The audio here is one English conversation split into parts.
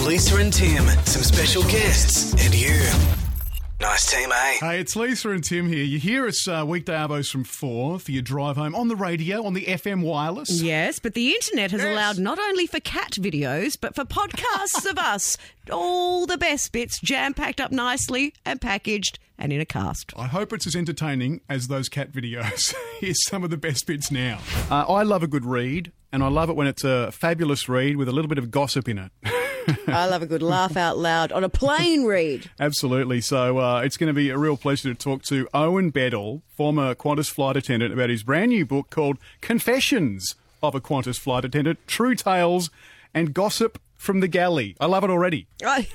Lisa and Tim, some special guests, and you. Nice team, eh? Hey, it's Lisa and Tim here. You hear us weekday arvos from 4 for your drive home on the radio, on the FM wireless. Yes, but the internet has allowed not only for cat videos, but for podcasts of us. All the best bits jam-packed up nicely and packaged and in a cast. I hope it's as entertaining as those cat videos. Here's some of the best bits now. I love a good read, and I love it when it's a fabulous read with a little bit of gossip in it. I love a good laugh out loud on a plane read. Absolutely. So it's going to be a real pleasure to talk to Owen Beddall, former Qantas flight attendant, about his brand new book called Confessions of a Qantas Flight Attendant, True Tales and Gossip from the Galley. I love it already.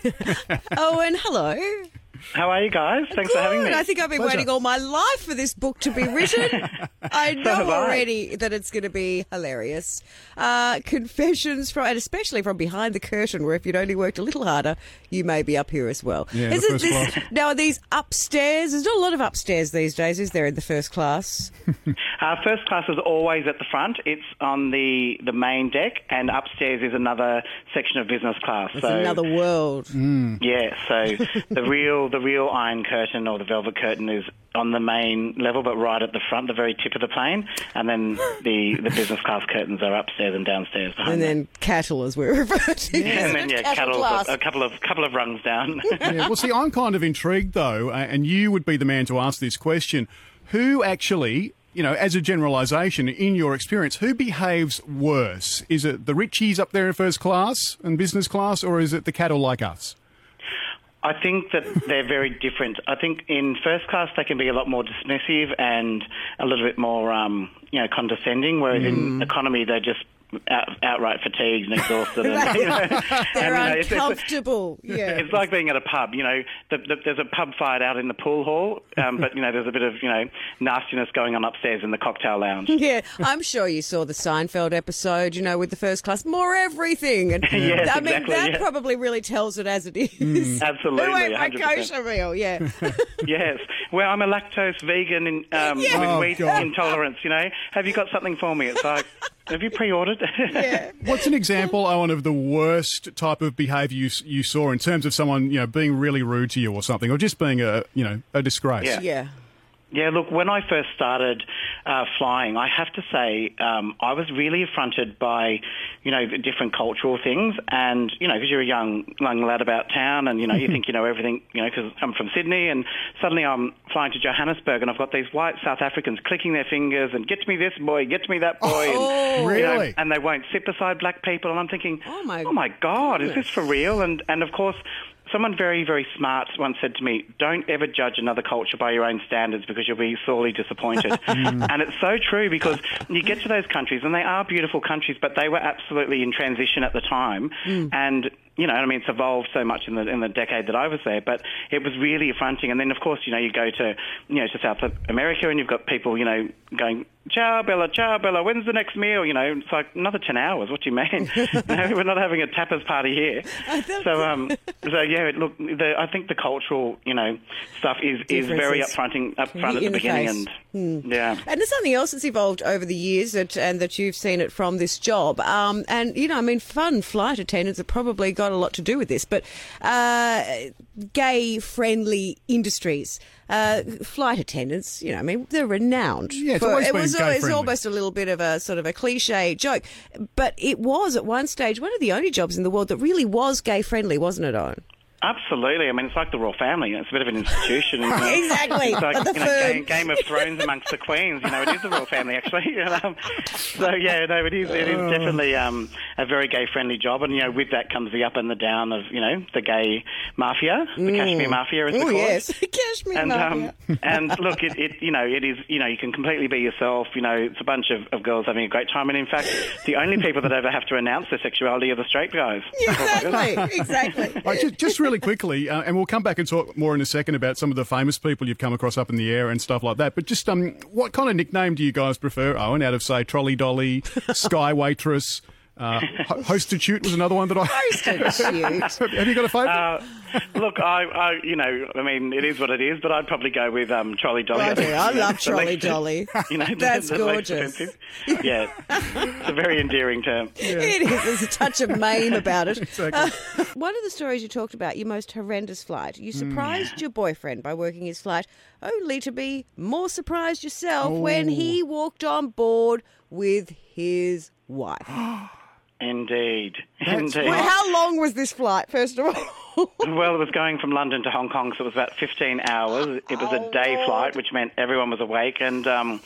Owen, hello. How are you guys? Thanks for having me. I think I've been waiting all my life for this book to be written. I know already that it's going to be hilarious. Confessions from, and especially from behind the curtain, where if you'd only worked a little harder, you may be up here as well. Yeah, Now, are these upstairs? There's not a lot of upstairs these days, is there, in the first class? First class is always at the front. It's on the main deck, and upstairs is another section of business class. It's another world. Yeah, so the real iron curtain or the velvet curtain is on the main level, but right at the front, the very tip of the plane, and then the business class curtains are upstairs and downstairs behind. And then cattle, as we're referred to. And then cattle a couple of rungs down. Yeah, well, see, I'm kind of intrigued though, and you would be the man to ask this question: who actually, you know, as a generalisation, in your experience, who behaves worse? Is it the richies up there in first class and business class, or is it the cattle like us? I think that they're very different. I think in first class they can be a lot more dismissive and a little bit more, condescending, whereas in economy they're just outright fatigued and exhausted. They're uncomfortable. It's like being at a pub. You know, there's a pub fight out in the pool hall, but there's a bit of nastiness going on upstairs in the cocktail lounge. Yeah, I'm sure you saw the Seinfeld episode. With the first class, more everything. And yes, I mean, exactly, that probably really tells it as it is. Absolutely, Who ate my 100%. kosher meal? Yeah. Yes. Well, I'm a lactose vegan with wheat intolerance. Have you got something for me? It's like, have you pre-ordered? Yeah. What's an example, Owen, of the worst type of behaviour you saw in terms of someone, being really rude to you or something, or just being a disgrace? Yeah. Yeah, look, when I first started flying, I have to say I was really affronted by, different cultural things. And, because you're a young lad about town and, you think you know everything, because I'm from Sydney, and suddenly I'm flying to Johannesburg and I've got these white South Africans clicking their fingers and get me this boy, get me that boy. Oh, really? And they won't sit beside black people. And I'm thinking, oh my God, goodness. is this for real? And of course, someone very, very smart once said to me, don't ever judge another culture by your own standards because you'll be sorely disappointed. And it's so true, because you get to those countries and they are beautiful countries, but they were absolutely in transition at the time. And, it's evolved so much in the decade that I was there, but it was really affronting. And then, of course, you go to South America and you've got people, going, ciao, Bella, when's the next meal? It's like another 10 hours. What do you mean? We're not having a tapas party here. Look, I think the cultural, stuff is very upfront at the beginning. Yeah. And there's something else that's evolved over the years that you've seen it from this job. Fun flight attendants have probably got a lot to do with this, but gay-friendly industries. Flight attendants, they're renowned. Yeah, it was almost a little bit of a sort of a cliche joke. But it was, at one stage, one of the only jobs in the world that really was gay-friendly, wasn't it, Owen? Absolutely. It's like the royal family. It's a bit of an institution. Exactly. It's like Game of Thrones amongst the queens. It is the royal family, actually. It is definitely a very gay-friendly job. And, with that comes the up and the down of, the gay mafia, the Kashmir mafia, as they call it. Oh, yes, Kashmir mafia. And look, it is, you can completely be yourself. It's a bunch of girls having a great time. And, in fact, the only people that ever have to announce their sexuality are the straight guys. Exactly. Just really quickly, and we'll come back and talk more in a second about some of the famous people you've come across up in the air and stuff like that. But just what kind of nickname do you guys prefer, Owen, out of, say, Trolley Dolly, Sky Waitress, Hostitute was another one that I... Hostitute. Have you got a favourite? Look, I mean, it is what it is, but I'd probably go with Trolley Dolly. I do. I love Trolley Dolly. That's the gorgeous. Yeah, it's a very endearing term. It is. There's a touch of meme about it. Exactly. One of the stories you talked about, your most horrendous flight. You surprised your boyfriend by working his flight, only to be more surprised yourself when he walked on board with his wife. Indeed. Well, how long was this flight, first of all? Well, it was going from London to Hong Kong, so it was about 15 hours. It was a day flight, which meant everyone was awake, and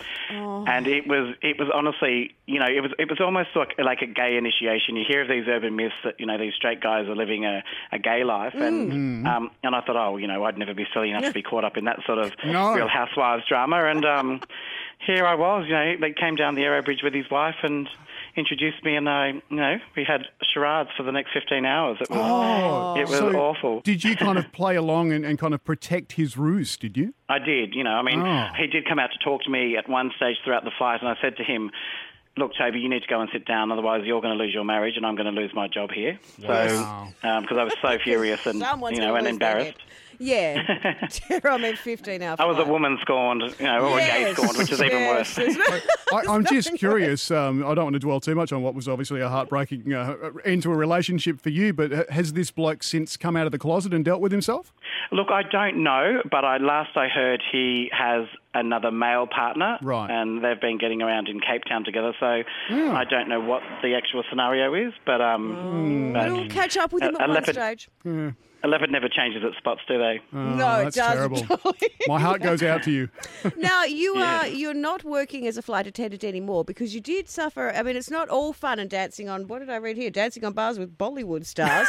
it was honestly, it was almost like a gay initiation. You hear of these urban myths that these straight guys are living a gay life, and I thought, I'd never be silly enough to be caught up in that sort of Real Housewives drama, and here I was. They came down the Aero Bridge with his wife and introduced me, and we had charades for the next 15 hours. It was awful. Did you kind of play along and kind of protect his ruse, did you? I did. He did come out to talk to me at one stage throughout the flight, and I said to him, look, Toby, you need to go and sit down, otherwise you're going to lose your marriage and I'm going to lose my job here. Wow. So, because I was so furious and, and embarrassed. Yeah. 15 hours. I was a woman scorned, or a gay scorned, which is even worse. I'm just curious. I don't want to dwell too much on what was obviously a heartbreaking end to a relationship for you, but has this bloke since come out of the closet and dealt with himself? Look, I don't know, but last I heard he has another male partner, right, and they've been getting around in Cape Town together, so I don't know what the actual scenario is, but... We'll catch up with him at one stage. Yeah. A leopard never changes its spots, do they? No, it doesn't. Terrible. My heart goes out to you. Now, you're not working as a flight attendant anymore because you did suffer. I mean, it's not all fun and dancing on, what did I read here? Dancing on bars with Bollywood stars.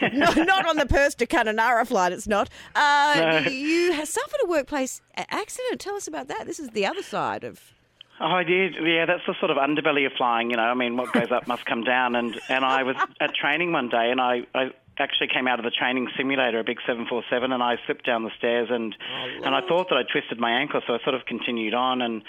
not on the Perth to Kununurra flight, it's not. No. You suffered a workplace accident. Tell us about that. This is the other side of... Oh, I did. Yeah, that's the sort of underbelly of flying, what goes up must come down. And I was at training one day and I actually came out of the training simulator, a big 747, and I slipped down the stairs and I thought that I twisted my ankle, so I sort of continued on and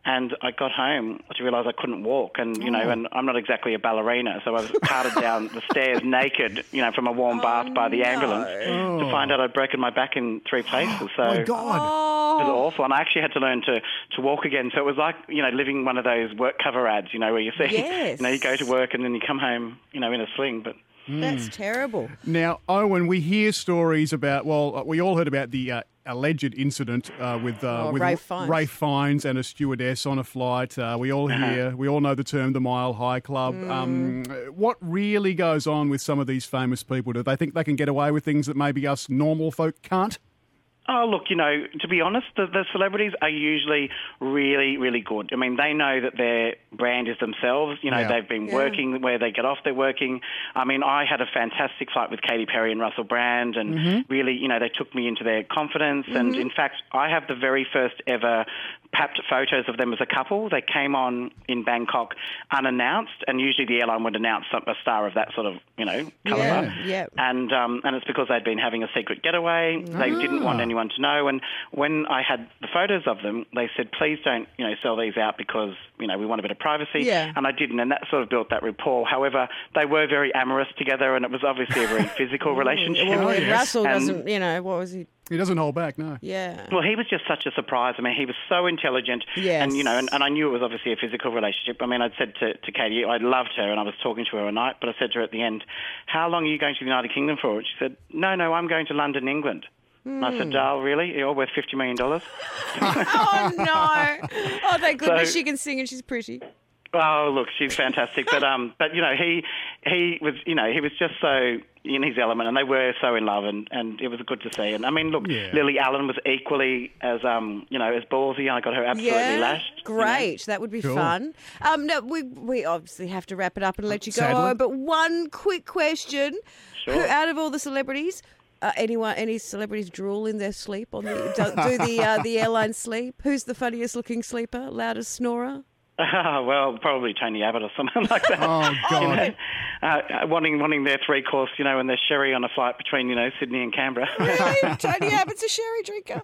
I got home to realise I couldn't walk and, and I'm not exactly a ballerina, so I was carted down the stairs naked, from a warm bath by the ambulance to find out I'd broken my back in 3 places. So my God. It was awful, and I actually had to learn to walk again. So it was like, living one of those work cover ads, where you see, you go to work and then you come home, in a sling, but... That's terrible. Now, Owen, we hear stories about, we all heard about the alleged incident with Ralph Fiennes and a stewardess on a flight. We all know the term the Mile High Club. What really goes on with some of these famous people? Do they think they can get away with things that maybe us normal folk can't? Oh, look, to be honest, the celebrities are usually really, really good. I mean, they know that their brand is themselves. They've been working where they get off, they're working. I mean, I had a fantastic flight with Katy Perry and Russell Brand, and really, they took me into their confidence. And in fact, I have the very first ever papped photos of them as a couple. They came on in Bangkok unannounced, and usually the airline would announce a star of that sort of, caliber. Yeah. And it's because they'd been having a secret getaway. They didn't want anyone to know. And when I had the photos of them, they said, please don't, sell these out because, we want a bit of privacy. Yeah. And I didn't, and that sort of built that rapport. However, they were very amorous together, and it was obviously a very physical relationship. Well, Russell doesn't, what was he? He doesn't hold back, no. Yeah. Well, he was just such a surprise. I mean, he was so intelligent. Yes. And, and I knew it was obviously a physical relationship. I mean, I'd said to Katie, I loved her, and I was talking to her at night, but I said to her at the end, how long are you going to the United Kingdom for? And she said, no, I'm going to London, England. And I said, oh, really? You're worth $50 million? Oh, no. Oh, thank goodness she can sing and she's pretty. Oh, look, she's fantastic. But he was just so in his element, and they were so in love, and it was good to see. And I mean, look, Lily Allen was equally as as ballsy. I got her absolutely lashed. Great, that would be fun. No, we obviously have to wrap it up and let you go. Sadly. But one quick question: Sure. Out of all the celebrities, any celebrities drool in their sleep? Do the airline sleep? Who's the funniest looking sleeper? Loudest snorer? Well, probably Tony Abbott or something like that. Oh, God. Wanting their three-course, and their sherry on a flight between, Sydney and Canberra. Really? Tony Abbott's a sherry drinker.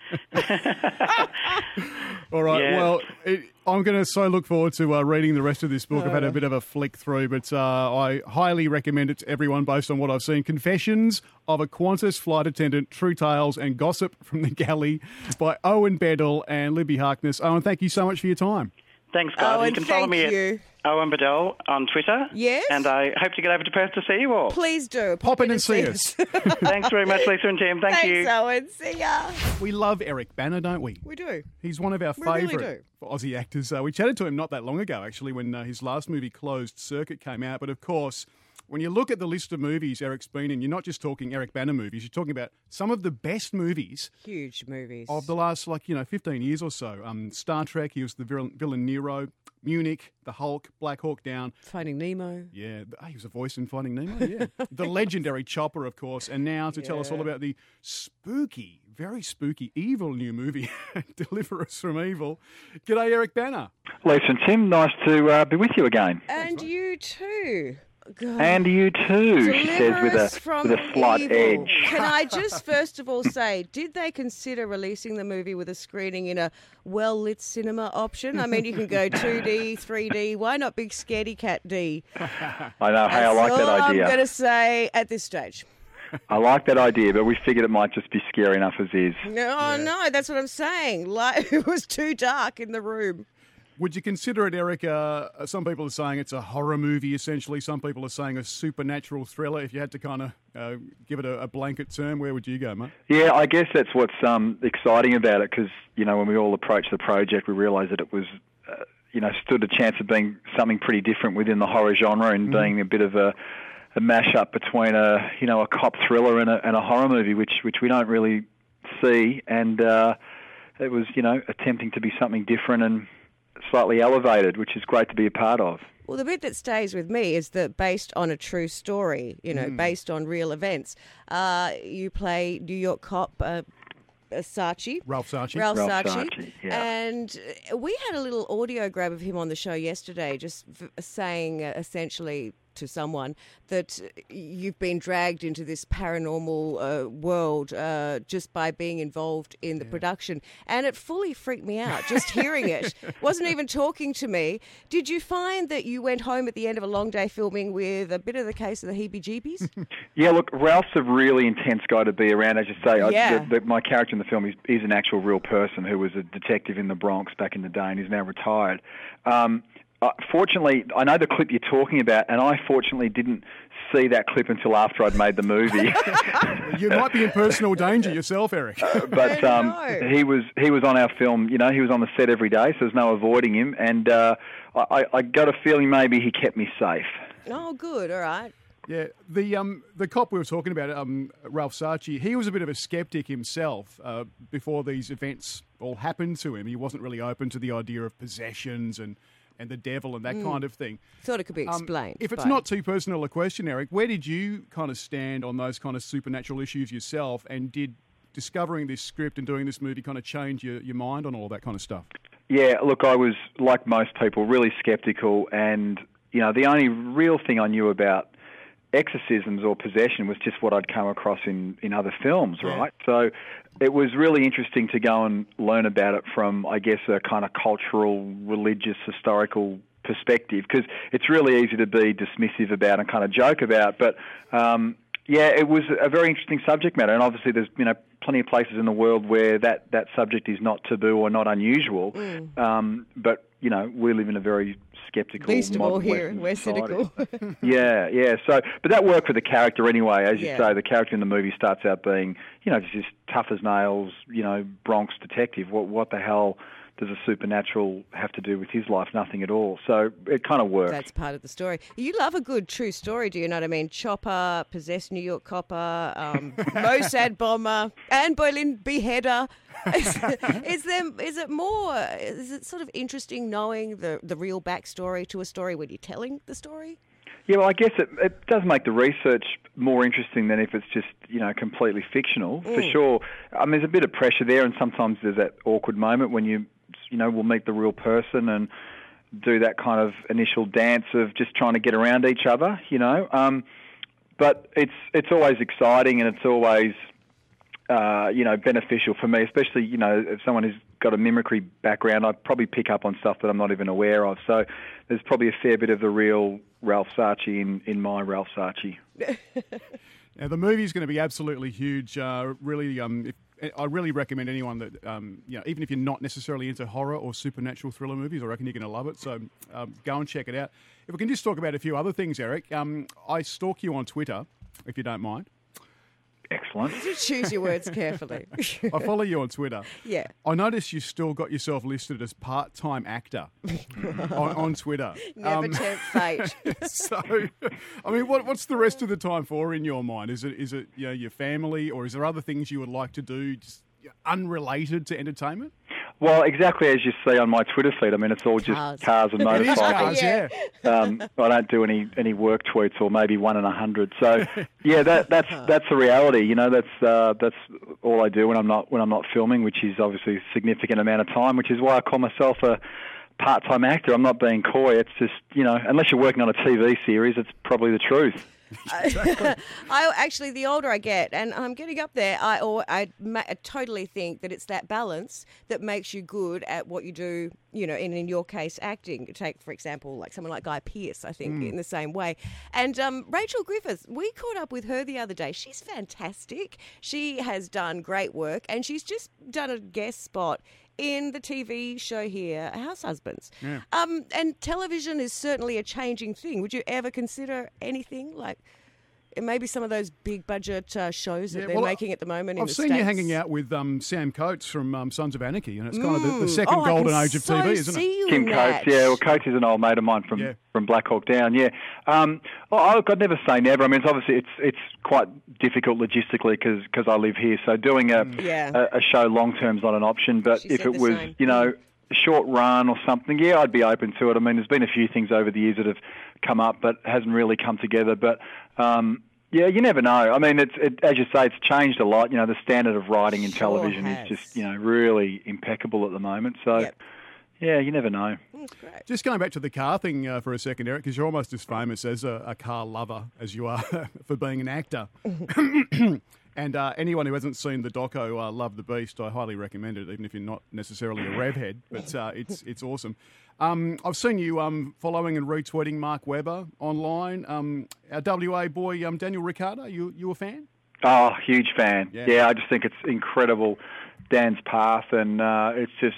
All right, Yeah. well, I'm going to so look forward to reading the rest of this book. I've had a bit of a flick through, but I highly recommend it to everyone based on what I've seen. Confessions of a Qantas Flight Attendant, True Tales and Gossip from the Galley by Owen Bedell and Libby Harkness. Owen, thank you so much for your time. Thanks, guys. Owen, You can follow me thank you. at Owen Bedell on Twitter. Yes. And I hope to get over to Perth to see you all. Please do. Pop in and see us. Thanks very much, Lisa and Tim. Thank you. Thanks, Owen. See ya. We love Eric Bana, don't we? We do. He's one of our We really favourite Aussie actors. We chatted to him not that long ago, actually, when his last movie, Closed Circuit, came out. But of course, when you look at the list of movies Eric's been in, you're not just talking Eric Bana movies, you're talking about some of the best movies Huge movies. of the last, 15 years or so. Star Trek, he was the villain Nero. Munich, The Hulk, Black Hawk Down. Finding Nemo. Yeah, he was a voice in Finding Nemo, yeah. The legendary Chopper, of course. And now to tell us all about the spooky, very spooky, evil new movie, Deliver Us from Evil. G'day, Eric Bana. Lisa and Tim, nice to be with you again. And you too. God. And you too, she Deliver says us with from a slight evil. edge. Can I just first of all say, did they consider releasing the movie with a screening in a well-lit cinema option? I mean, you can go 2D, 3D. Why not big scaredy cat D? I know. Hey, I like that idea. I'm going to say at this stage. I like that idea, but we figured it might just be scary enough as is. No, that's what I'm saying. Like, it was too dark in the room. Would you consider it, Eric, some people are saying it's a horror movie, essentially. Some people are saying a supernatural thriller. If you had to kind of give it a blanket term, where would you go, mate? Yeah, I guess that's what's exciting about it, because, when we all approached the project, we realised that it was, stood a chance of being something pretty different within the horror genre and being a bit of a mash-up between a cop thriller and a horror movie, which we don't really see. And it was, attempting to be something different and slightly elevated, which is great to be a part of. Well, the bit that stays with me is that based on a true story, based on real events. You play New York cop Saatchi. Ralph Saatchi. Ralph Ralph Saatchi. Saatchi, yeah. And we had a little audio grab of him on the show yesterday, just saying essentially to someone that you've been dragged into this paranormal world just by being involved in the production. And it fully freaked me out, just hearing it. Wasn't even talking to me. Did you find that you went home at the end of a long day filming with a bit of the case of the heebie-jeebies? Yeah, look, Ralph's a really intense guy to be around. As you say, Yeah. my character in the film is an actual real person who was a detective in the Bronx back in the day and is now retired. Fortunately, I know the clip you're talking about, and I fortunately didn't see that clip until after I'd made the movie. You might be in personal danger yourself, Eric. But he was on our film. He was on the set every day, so there's no avoiding him. And I got a feeling maybe he kept me safe. Oh, good. All right. Yeah, the cop we were talking about, Ralph Saatchi, he was a bit of a skeptic himself before these events all happened to him. He wasn't really open to the idea of possessions and the devil and that kind of thing. Thought it could be explained. If it's but- not too personal a question, Eric, where did you kind of stand on those kind of supernatural issues yourself, and did discovering this script and doing this movie kind of change your mind on all that kind of stuff? Yeah, look, I was, like most people, really sceptical, and, the only real thing I knew about exorcisms or possession was just what I'd come across in other films, right? So it was really interesting to go and learn about it from, I guess, a kind of cultural, religious, historical perspective, because it's really easy to be dismissive about and kind of joke about, but it was a very interesting subject matter, and obviously there's plenty of places in the world where that subject is not taboo or not unusual, but we live in a very skeptical, least of all modern here, Western we're society. cynical. Yeah. So, but that worked for the character anyway. As you say, the character in the movie starts out being, just tough as nails, Bronx detective. What the hell does a supernatural have to do with his life? Nothing at all. So it kind of worked. That's part of the story. You love a good true story, do you know what I mean? Chopper, possessed New York copper, Mossad bomber, Anne Boleyn beheader. Is it sort of interesting knowing the real backstory to a story when you're telling the story? Yeah, well, I guess it does make the research more interesting than if it's just, completely fictional, for sure. I mean, there's a bit of pressure there, and sometimes there's that awkward moment when we'll meet the real person, and do that kind of initial dance of just trying to get around each other, But it's always exciting, and it's always beneficial for me, especially if someone who's got a mimicry background. I probably pick up on stuff that I'm not even aware of. So there's probably a fair bit of the real Ralph Saatchi in my Ralph Saatchi. Now, the movie is going to be absolutely huge. I really recommend anyone that, even if you're not necessarily into horror or supernatural thriller movies, I reckon you're going to love it. So go and check it out. If we can just talk about a few other things, Eric. I stalk you on Twitter, if you don't mind. Excellent. You choose your words carefully. I follow you on Twitter. Yeah. I noticed you still got yourself listed as part-time actor on Twitter. Never tempt fate. So, I mean, what's the rest of the time for in your mind? Is it your family, or is there other things you would like to do just unrelated to entertainment? Well, exactly as you see on my Twitter feed. I mean, it's all just cars and It is motorcycles. cars, yeah. I don't do any work tweets, or maybe 1 in 100. So, yeah, that's the reality. That's all I do when I'm not filming, which is obviously a significant amount of time. Which is why I call myself a part-time actor. I'm not being coy. It's just unless you're working on a TV series, it's probably the truth. I actually, the older I get, and I'm getting up there, I totally think that it's that balance that makes you good at what you do. In your case, acting. Take, for example, like someone like Guy Pearce, I think, in the same way. And Rachel Griffiths, we caught up with her the other day. She's fantastic. She has done great work, and she's just done a guest spot in the TV show here, House Husbands. Yeah. And television is certainly a changing thing. Would you ever consider anything like maybe some of those big budget shows that they're making at the moment in the States? I've seen you hanging out with Sam Coates from Sons of Anarchy, and it's kind of the second golden age of TV, isn't it? Tim Coates, yeah. Well, Coates is an old mate of mine from Black Hawk Down, yeah. I'd never say never. I mean, it's quite difficult logistically because I live here, so doing a show long term is not an option. But if it was, a short run or something, yeah, I'd be open to it. I mean, there's been a few things over the years that have come up, but hasn't really come together. But yeah, you never know. I mean, as you say, it's changed a lot. The standard of writing in television is just really impeccable at the moment. So. Yeah, you never know. Great. Just going back to the car thing for a second, Eric, because you're almost as famous as a car lover as you are for being an actor. And anyone who hasn't seen the doco Love the Beast, I highly recommend it, even if you're not necessarily a rev head. But it's awesome. I've seen you following and retweeting Mark Webber online. Our WA boy, Daniel Ricciardo, you a fan? Oh, huge fan. Yeah, I just think it's incredible, Dan's path, and it's just,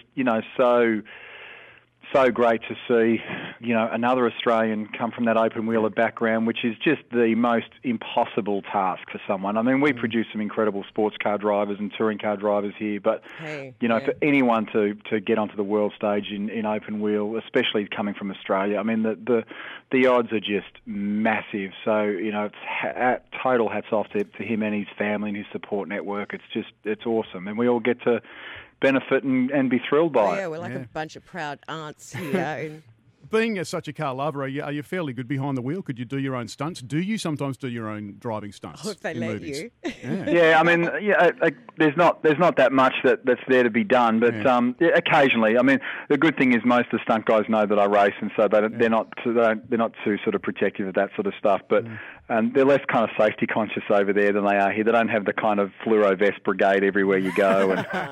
so great to see, another Australian come from that open wheeler background, which is just the most impossible task for someone. I mean, we produce some incredible sports car drivers and touring car drivers here, but, for anyone to get onto the world stage in open wheel, especially coming from Australia, I mean, the odds are just massive. So, it's total hats off to him and his family and his support network. It's awesome. And we all get to benefit and be thrilled by it. Yeah, we're like a bunch of proud aunts here. Being such a car lover, are you fairly good behind the wheel? Could you do your own stunts? Do you sometimes do your own driving stunts? If they in let movies? you. Yeah, I mean, there's not that much that's there to be done, but occasionally. I mean, the good thing is most of the stunt guys know that I race, and so they're not too sort of protective of that sort of stuff. But they're less kind of safety conscious over there than they are here. They don't have the kind of fluoro vest brigade everywhere you go,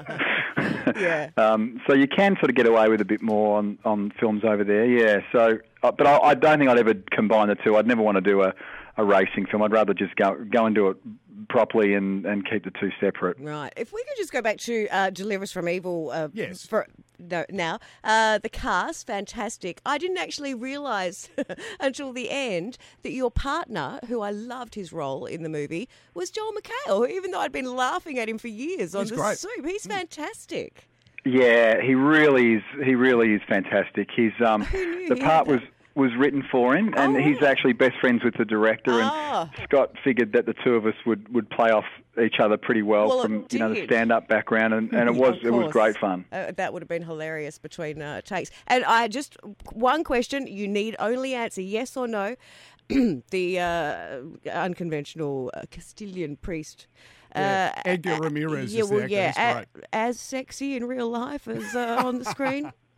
and so you can sort of get away with a bit more on films over there. Yeah, so but I don't think I'd ever combine the two. I'd never want to do a racing film. I'd rather just go and do it properly and keep the two separate. Right. If we could just go back to Deliver Us from Evil. Yes. The cast, fantastic. I didn't actually realise until the end that your partner, who I loved his role in the movie, was Joel McHale, even though I'd been laughing at him for years on The Soup. He's fantastic. Yeah, he really is. He really is fantastic. He's the part was written for him, and he's actually best friends with the director. And Scott figured that the two of us would play off each other pretty well from the stand-up background, and it was great fun. That would have been hilarious between takes. And I just one question: you need only answer yes or no. The unconventional Castilian priest. Edgar Ramirez is the actor. He's great. As sexy in real life as on the screen.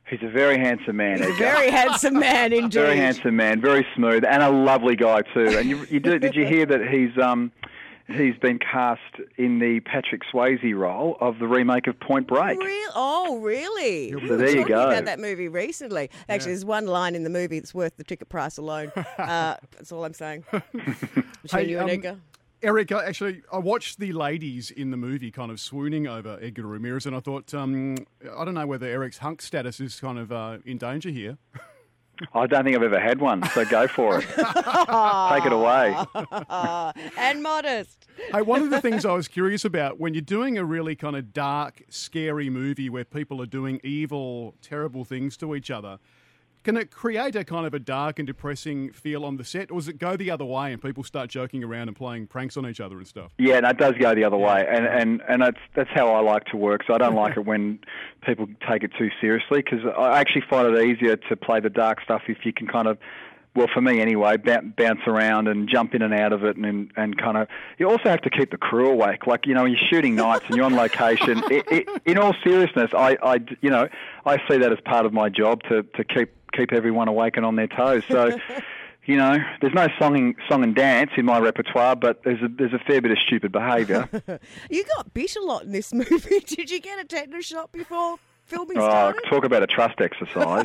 He's a very handsome man. He's a very handsome man indeed. Very handsome man, very smooth, and a lovely guy too. And did you hear that he's been cast in the Patrick Swayze role of the remake of Point Break? Oh, really? So there you go. Talking about that movie recently. Actually, there's one line in the movie that's worth the ticket price alone. That's all I'm saying. Between you and Edgar. Eric, I watched the ladies in the movie kind of swooning over Edgar Ramirez, and I thought, I don't know whether Eric's hunk status is kind of in danger here. I don't think I've ever had one, so go for it. Take it away. And modest. Hey, one of the things I was curious about, when you're doing a really kind of dark, scary movie where people are doing evil, terrible things to each other, can it create a kind of a dark and depressing feel on the set, or does it go the other way and people start joking around and playing pranks on each other and stuff? Yeah, no, it does go the other way, and that's how I like to work. So I don't like it when people take it too seriously, because I actually find it easier to play the dark stuff if you can kind of, well, for me anyway, bounce around and jump in and out of it, and kind of. You also have to keep the crew awake. Like, you know, when you're shooting nights and you're on location. In all seriousness, I see that as part of my job to keep everyone awake and on their toes. So, you know, there's no song and dance in my repertoire, but there's a fair bit of stupid behaviour. You got bit a lot in this movie. Did you get a tetanus shot before filming started? Talk about a trust exercise.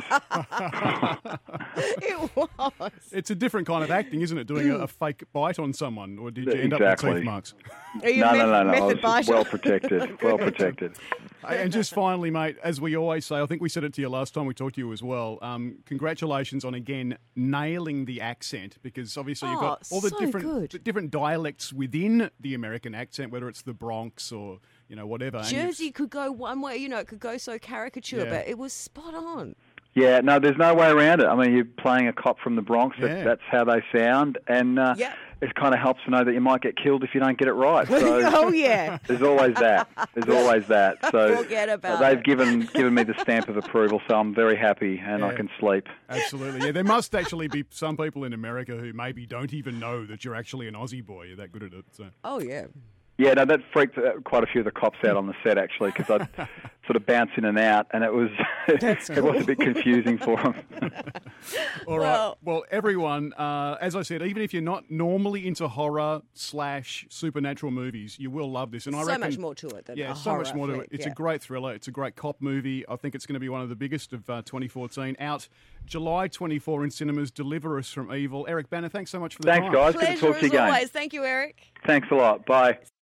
It was. It's a different kind of acting, isn't it? Doing a fake bite on someone, or did you end up with teeth marks? Are you No. I method was biter? well protected. Well protected. And just finally, mate, as we always say, I think we said it to you last time we talked to you as well. Congratulations on again nailing the accent, because obviously you've got all the different dialects within the American accent, whether it's the Bronx or whatever. Jersey could go one way, it could go so caricature, but it was spot on. Yeah, no, there's no way around it. I mean, you're playing a cop from the Bronx. That's how they sound, and it kind of helps to know that you might get killed if you don't get it right. So oh yeah, there's always that. So forget about they've it. given me the stamp of approval, so I'm very happy, and I can sleep. Absolutely, yeah. There must actually be some people in America who maybe don't even know that you're actually an Aussie boy. You're that good at it. So. Oh yeah. Yeah, no, that freaked quite a few of the cops out on the set, actually, because I'd sort of bounce in and out, and it was it was a bit confusing for them. All right. Well, everyone, as I said, even if you're not normally into horror/supernatural movies, you will love this. And I reckon much more to it than a so horror much more to it. flick, It's a great thriller. It's a great cop movie. I think it's going to be one of the biggest of 2014. Out July 24 in cinemas. Deliver Us from Evil. Eric Banner, thanks so much for the time. Thanks, guys. Good to talk to you again. As always. Thank you, Eric. Thanks a lot. Bye.